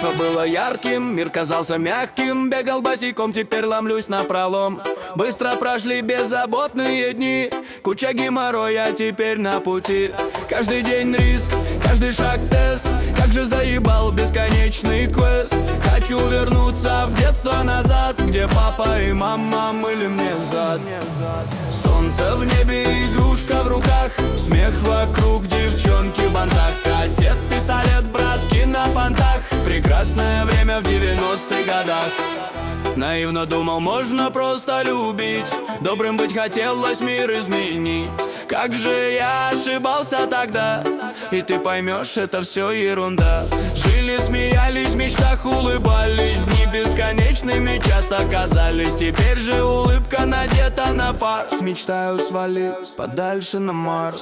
Детство было ярким, мир казался мягким. Бегал босиком, теперь ломлюсь напролом. Быстро прошли беззаботные дни. Куча геморроя теперь на пути. Каждый день риск, каждый шаг тест. Как же заебал бесконечный квест. Хочу вернуться в детство назад, где папа и мама мыли мне зад. Солнце в небе, игрушка в руках. Смех вокруг, девчонки в бантах. Кассет, пистолет, братки на понтах. Прекрасное время в 90-х годах. Наивно думал, можно просто любить. Добрым быть хотелось мир изменить. Как же я ошибался тогда. И ты поймешь, это все ерунда. Жили, смеялись, в мечтах улыбались. Дни бесконечными часто казались. Теперь же улыбка надета на фарс. Мечтаю свалить подальше на Марс.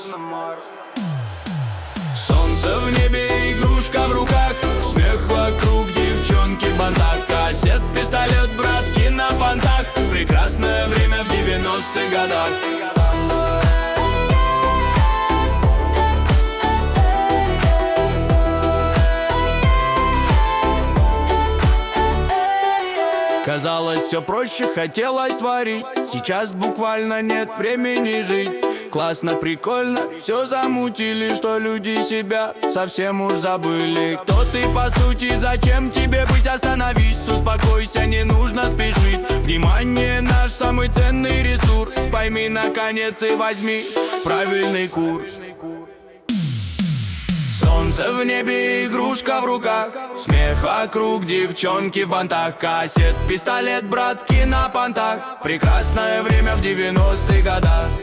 Солнце в небе, игрушка в руках. Смех вокруг, девчонки в бантах. Кассет, пистолет, братки на понтах. Прекрасное время в 90-х годах. Казалось, все проще, хотелось творить. Сейчас буквально нет времени жить. Классно, прикольно, все замутили, что люди себя совсем уж забыли. Кто ты по сути, зачем тебе быть? Остановись, успокойся, не нужно спешить. Внимание наш самый ценный ресурс. Пойми наконец и возьми правильный курс. Солнце в небе, игрушка в руках. Смех вокруг, девчонки в бантах. Кассет, пистолет, братки на понтах. Прекрасное время в 90-х годах.